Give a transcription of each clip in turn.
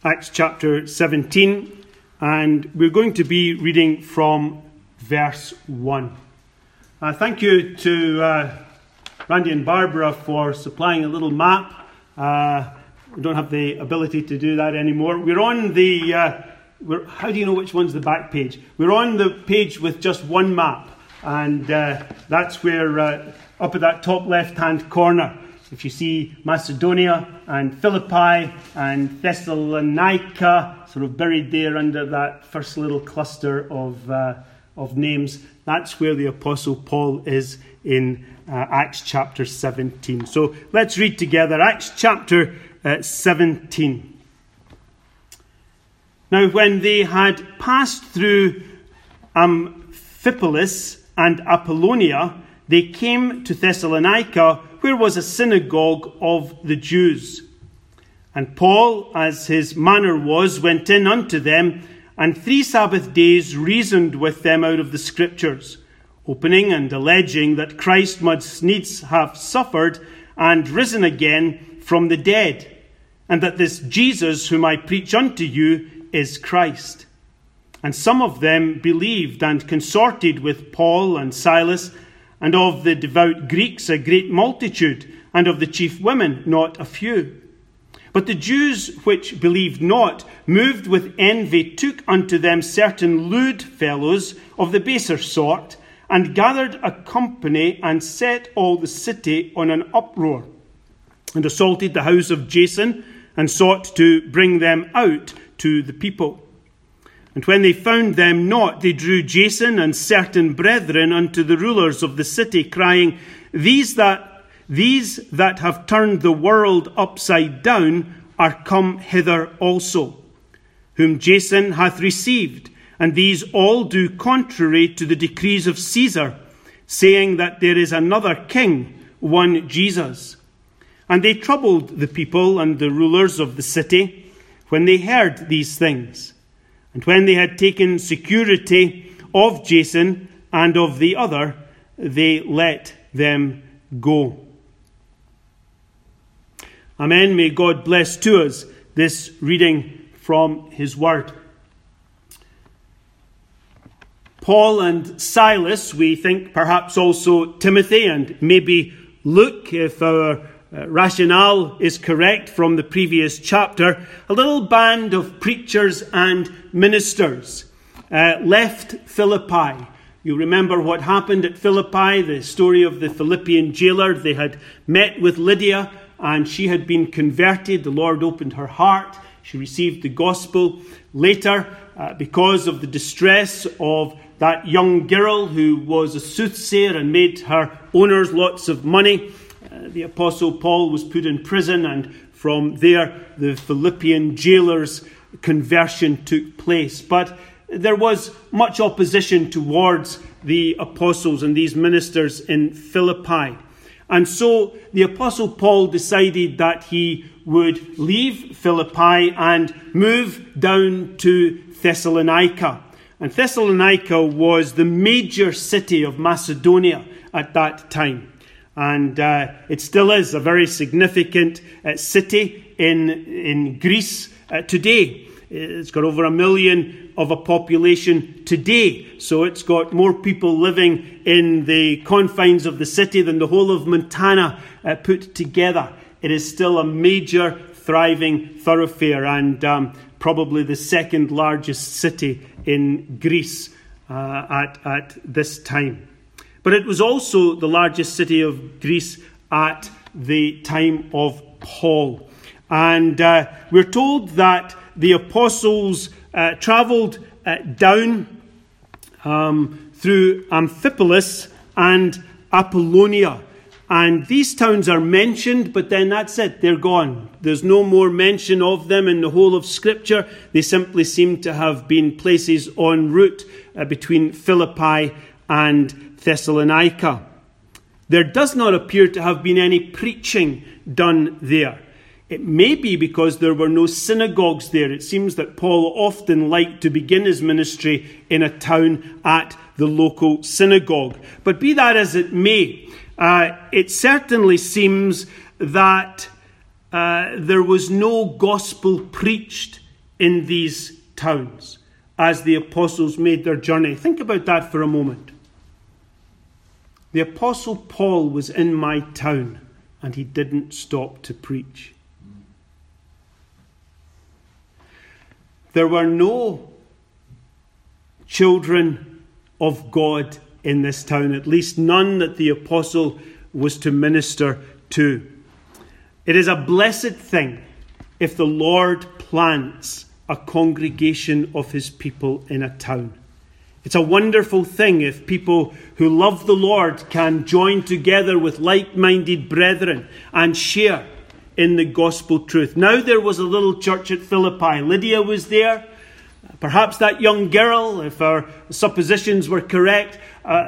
Acts chapter 17, and we're going to be reading from verse 1. Thank you to Randy and Barbara for supplying a little map. We don't have the ability to do that anymore. We're on the... how do you know which one's the back page? We're on the page with just one map, and that's where, up at that top left-hand corner, if you see Macedonia and Philippi and Thessalonica, sort of buried there under that first little cluster of names, that's where the Apostle Paul is in Acts chapter 17. So let's read together Acts chapter 17. Now when they had passed through Amphipolis and Apollonia, they came to Thessalonica, where was a synagogue of the Jews. And Paul, as his manner was, went in unto them, and 3 Sabbath days reasoned with them out of the Scriptures, opening and alleging that Christ must needs have suffered and risen again from the dead, and that this Jesus whom I preach unto you is Christ. And some of them believed and consorted with Paul and Silas, and of the devout Greeks a great multitude, and of the chief women not a few. But the Jews which believed not, moved with envy, took unto them certain lewd fellows of the baser sort, and gathered a company, and set all the city on an uproar, and assaulted the house of Jason, and sought to bring them out to the people. And when they found them not, they drew Jason and certain brethren unto the rulers of the city, crying, These that have turned the world upside down are come hither also, whom Jason hath received, and these all do contrary to the decrees of Caesar, saying that there is another king, one Jesus. And they troubled the people and the rulers of the city when they heard these things. And when they had taken security of Jason and of the other, they let them go. Amen. May God bless to us this reading from his word. Paul and Silas, we think perhaps also Timothy and maybe Luke, if our rationale is correct from the previous chapter, a little band of preachers and ministers left Philippi. You remember what happened at Philippi, the story of the Philippian jailer. They had met with Lydia and she had been converted. The Lord opened her heart. She received the gospel. Later, because of the distress of that young girl who was a soothsayer and made her owners lots of money, the Apostle Paul was put in prison, and from there the Philippian jailer's conversion took place. But there was much opposition towards the apostles and these ministers in Philippi. And so the Apostle Paul decided that he would leave Philippi and move down to Thessalonica. And Thessalonica was the major city of Macedonia at that time. And it still is a very significant city in Greece today. It's got over 1 million of a population today. So it's got more people living in the confines of the city than the whole of Montana put together. It is still a major, thriving thoroughfare, and probably the second largest city in Greece at this time. But it was also the largest city of Greece at the time of Paul. And we're told that the apostles travelled down through Amphipolis and Apollonia. And these towns are mentioned, but then that's it. They're gone. There's no more mention of them in the whole of Scripture. They simply seem to have been places en route between Philippi and Thessalonica. There does not appear to have been any preaching done there. It may be because there were no synagogues there. It seems that Paul often liked to begin his ministry in a town at the local synagogue. But be that as it may, it certainly seems that there was no gospel preached in these towns as the apostles made their journey. Think about that for a moment. The Apostle Paul was in my town and he didn't stop to preach. There were no children of God in this town, at least none that the apostle was to minister to. It is a blessed thing if the Lord plants a congregation of his people in a town. It's a wonderful thing if people who love the Lord can join together with like-minded brethren and share in the gospel truth. Now there was a little church at Philippi. Lydia was there. Perhaps that young girl, if our suppositions were correct,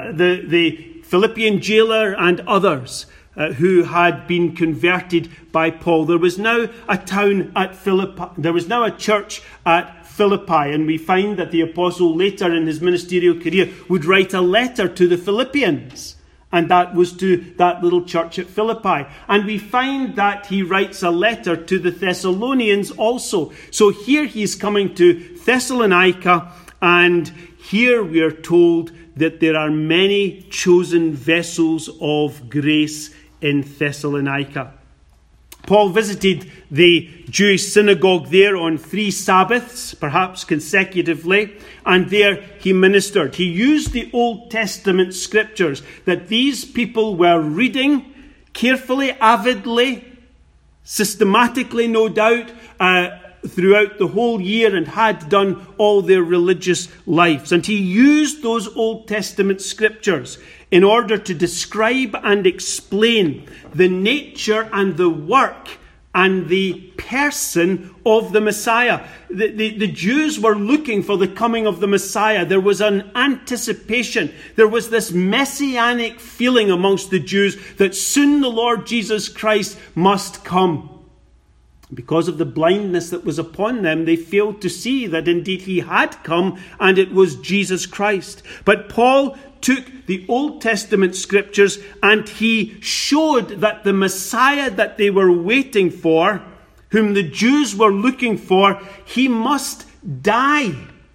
the Philippian jailer and others who had been converted by Paul. There was now a town at Philippi. There was now a church at Philippi, and we find that the apostle later in his ministerial career would write a letter to the Philippians, and that was to that little church at Philippi. And we find that he writes a letter to the Thessalonians also. So here he's coming to Thessalonica, and here we are told that there are many chosen vessels of grace in Thessalonica. Paul visited the Jewish synagogue there on 3 Sabbaths, perhaps consecutively, and there he ministered. He used the Old Testament scriptures that these people were reading carefully, avidly, systematically, no doubt, throughout the whole year and had done all their religious lives. And he used those Old Testament scriptures in order to describe and explain the nature and the work and the person of the Messiah. The Jews were looking for the coming of the Messiah. There was an anticipation. There was this messianic feeling amongst the Jews that soon the Lord Jesus Christ must come. Because of the blindness that was upon them, they failed to see that indeed he had come and it was Jesus Christ. But Paul took the Old Testament scriptures and he showed that the Messiah that they were waiting for, whom the Jews were looking for, he must die.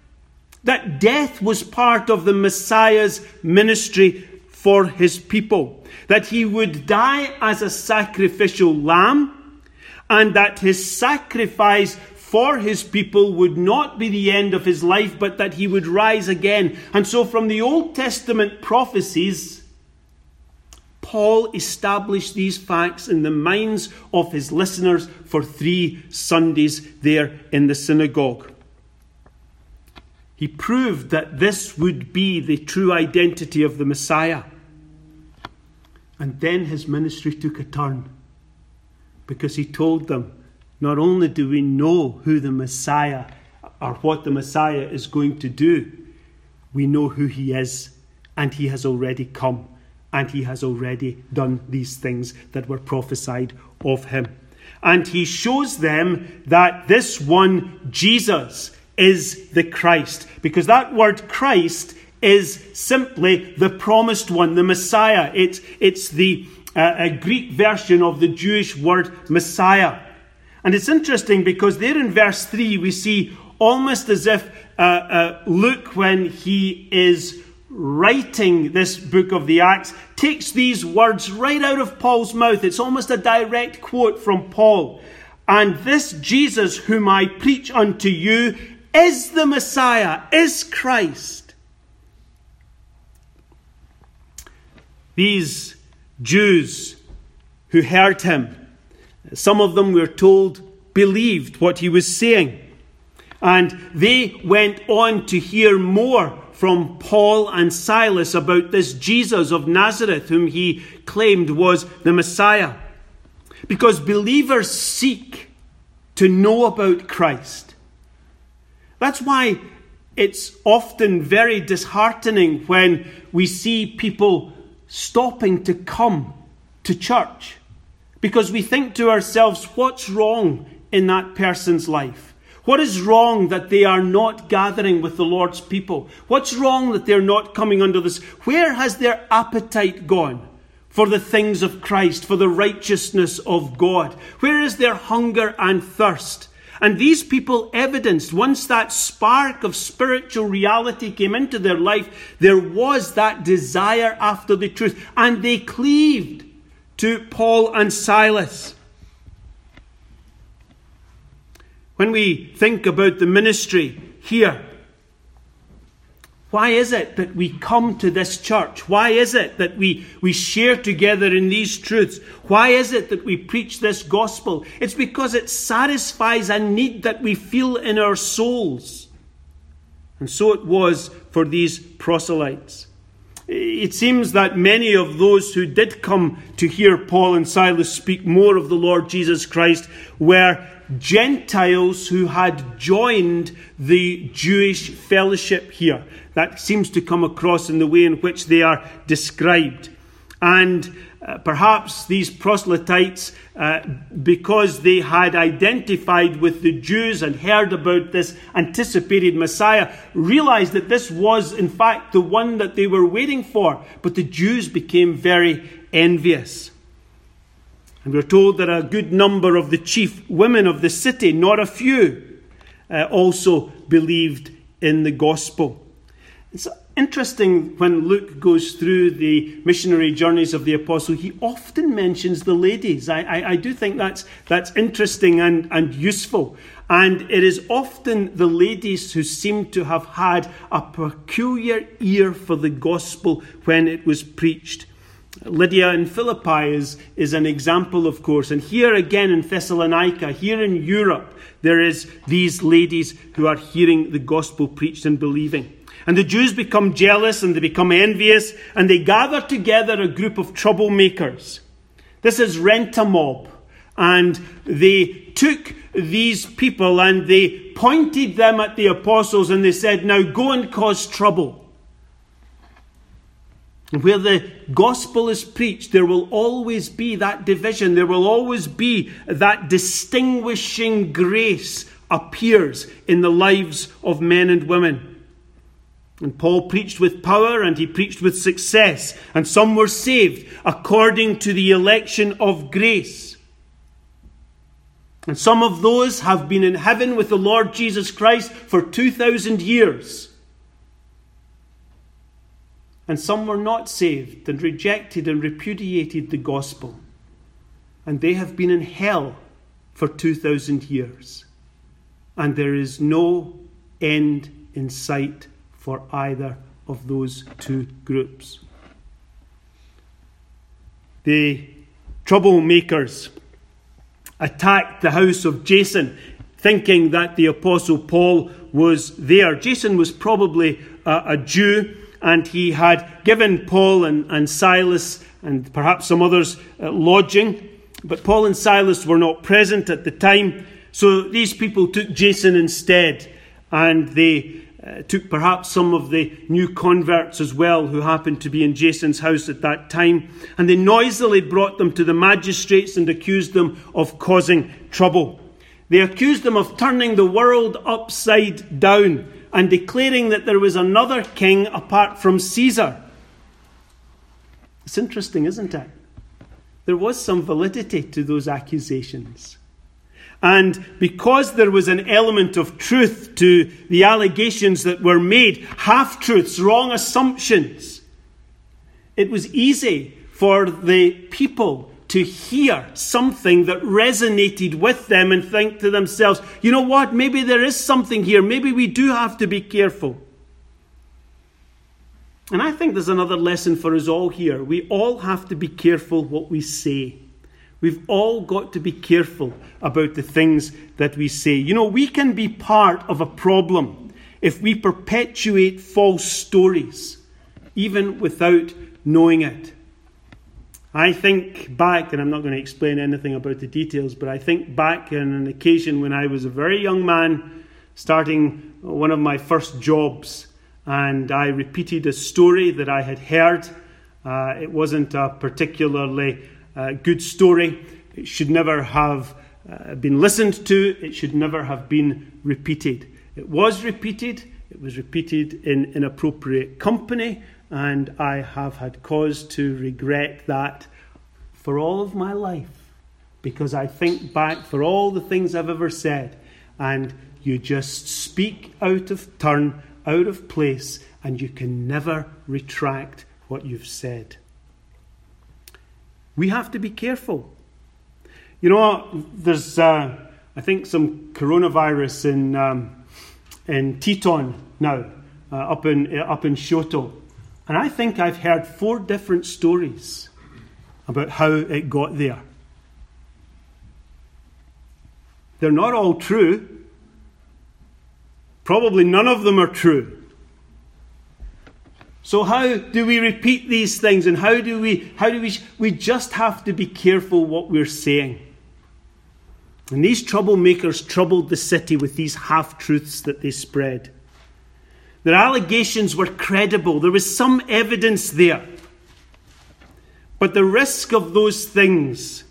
That death was part of the Messiah's ministry for his people. That he would die as a sacrificial lamb, and that his sacrifice for his people would not be the end of his life, but that he would rise again. And so from the Old Testament prophecies, Paul established these facts in the minds of his listeners for 3 Sundays there in the synagogue. He proved that this would be the true identity of the Messiah. And then his ministry took a turn, because he told them, not only do we know who the Messiah or what the Messiah is going to do, we know who he is, and he has already come, and he has already done these things that were prophesied of him. And he shows them that this one, Jesus, is the Christ, because that word Christ is simply the promised one, the Messiah. It's the a Greek version of the Jewish word Messiah. And it's interesting because there in verse 3 we see almost as if Luke, when he is writing this book of the Acts, takes these words right out of Paul's mouth. It's almost a direct quote from Paul. And this Jesus whom I preach unto you is the Messiah, is Christ. These Jews who heard him, some of them, we're told, believed what he was saying. And they went on to hear more from Paul and Silas about this Jesus of Nazareth, whom he claimed was the Messiah. Because believers seek to know about Christ. That's why it's often very disheartening when we see people stopping to come to church, because we think to ourselves, what's wrong in that person's life? What is wrong that they are not gathering with the Lord's people? What's wrong that they're not coming under this? Where has their appetite gone for the things of Christ, for the righteousness of God? Where is their hunger and thirst? And these people evidenced, once that spark of spiritual reality came into their life, there was that desire after the truth. And they cleaved to Paul and Silas. When we think about the ministry here, why is it that we come to this church? Why is it that we share together in these truths? Why is it that we preach this gospel? It's because it satisfies a need that we feel in our souls. And so it was for these proselytes. It seems that many of those who did come to hear Paul and Silas speak more of the Lord Jesus Christ were Gentiles who had joined the Jewish fellowship here. That seems to come across in the way in which they are described. And perhaps these proselytes, because they had identified with the Jews and heard about this anticipated Messiah, realized that this was in fact the one that they were waiting for. But the Jews became very envious. And we're told that a good number of the chief women of the city, not a few, also believed in the gospel. It's interesting when Luke goes through the missionary journeys of the apostle, he often mentions the ladies. I do think that's interesting and useful. And it is often the ladies who seem to have had a peculiar ear for the gospel when it was preached. Lydia in Philippi is an example, of course. And here again in Thessalonica, here in Europe, there is these ladies who are hearing the gospel preached and believing. And the Jews become jealous and they become envious, and they gather together a group of troublemakers. This is Rent-A-Mob. And they took these people and they pointed them at the apostles and they said, now go and cause trouble. Where the gospel is preached, there will always be that division. There will always be that distinguishing grace appears in the lives of men and women. And Paul preached with power and he preached with success. And some were saved according to the election of grace. And some of those have been in heaven with the Lord Jesus Christ for 2,000 years. And some were not saved and rejected and repudiated the gospel. And they have been in hell for 2,000 years. And there is no end in sight for either of those two groups. The troublemakers attacked the house of Jason, thinking that the Apostle Paul was there. Jason was probably a Jew, and he had given Paul and Silas and perhaps some others lodging. But Paul and Silas were not present at the time. So these people took Jason instead. And they took perhaps some of the new converts as well who happened to be in Jason's house at that time. And they noisily brought them to the magistrates and accused them of causing trouble. They accused them of turning the world upside down and declaring that there was another king apart from Caesar. It's interesting, isn't it? There was some validity to those accusations. And because there was an element of truth to the allegations that were made, half-truths, wrong assumptions, it was easy for the people to hear something that resonated with them and think to themselves, you know what, maybe there is something here. Maybe we do have to be careful. And I think there's another lesson for us all here. We all have to be careful what we say. We've all got to be careful about the things that we say. You know, we can be part of a problem if we perpetuate false stories, even without knowing it. I think back, and I'm not going to explain anything about the details, but I think back on an occasion when I was a very young man starting one of my first jobs, and I repeated a story that I had heard. It wasn't a particularly good story. It should never have been listened to. It should never have been repeated. It was repeated. It was repeated in inappropriate company. And I have had cause to regret that for all of my life. Because I think back for all the things I've ever said. and you just speak out of turn, out of place, and you can never retract what you've said. We have to be careful. You know, there's, I think, some coronavirus in Teton now, up in Shoto. And I think I've heard 4 different stories about how it got there. They're not all true. Probably none of them are true. So how do we repeat these things, and how do we just have to be careful what we're saying. And these troublemakers troubled the city with these half-truths that they spread. Their allegations were credible. There was some evidence there. But the risk of those things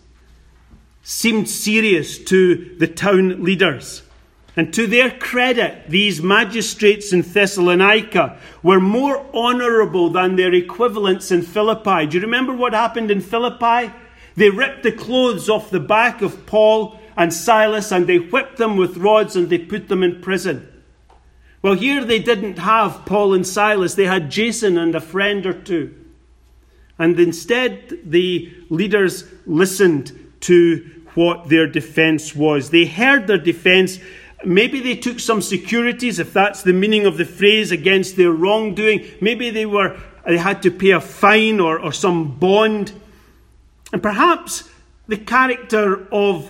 seemed serious to the town leaders. And to their credit, these magistrates in Thessalonica were more honourable than their equivalents in Philippi. Do you remember what happened in Philippi? They ripped the clothes off the back of Paul and Silas, and they whipped them with rods, and they put them in prison. Well, here they didn't have Paul and Silas. They had Jason and a friend or two. And instead, the leaders listened to what their defence was. They heard their defence. Maybe they took some securities, if that's the meaning of the phrase, against their wrongdoing. Maybe they had to pay a fine or some bond. And perhaps the character of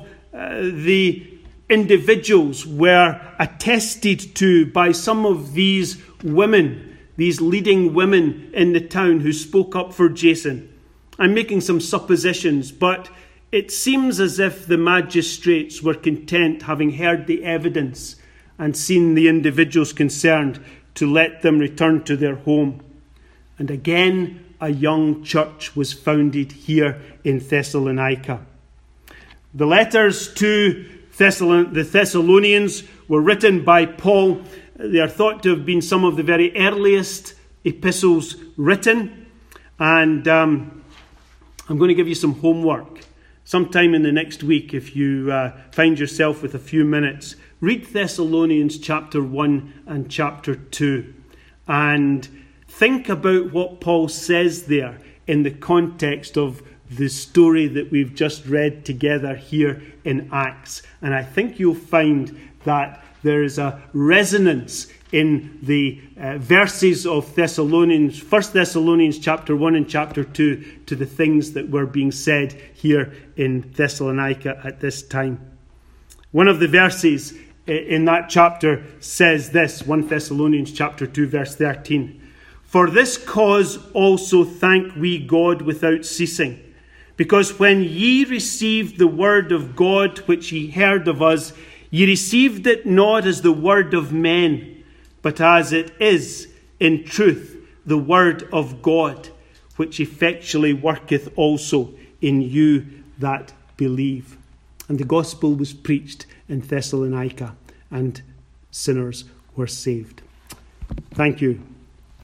the individuals were attested to by some of these women, these leading women in the town who spoke up for Jason. I'm making some suppositions, but it seems as if the magistrates were content, having heard the evidence and seen the individuals concerned, to let them return to their home. And again, a young church was founded here in Thessalonica. The letters to the Thessalonians were written by Paul. They are thought to have been some of the very earliest epistles written. And I'm going to give you some homework. Sometime in the next week, if you find yourself with a few minutes, read Thessalonians chapter 1 and chapter 2 and think about what Paul says there in the context of the story that we've just read together here in Acts. And I think you'll find that there is a resonance in the verses of Thessalonians, 1 Thessalonians chapter 1 and chapter 2, to the things that were being said here in Thessalonica at this time. One of the verses in that chapter says this, 1 Thessalonians chapter 2, verse 13. For this cause also thank we God without ceasing, because when ye received the word of God which ye heard of us, ye received it not as the word of men, but as it is in truth the word of God, which effectually worketh also in you that believe. And the gospel was preached in Thessalonica, and sinners were saved. Thank you.